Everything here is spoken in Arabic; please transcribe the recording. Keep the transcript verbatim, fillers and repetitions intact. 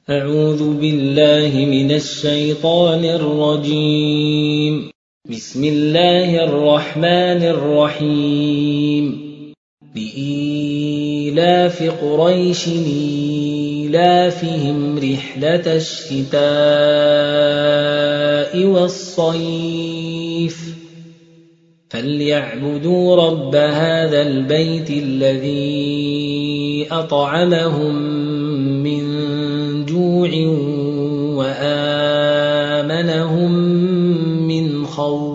أعوذ بالله من الشيطان الرجيم. بسم الله الرحمن الرحيم. لإيلاف قريش إيلافهم رحلة الشتاء والصيف فليعبدوا رب هذا البيت الذي أطعمهم من جوع وآمنهم من خوف.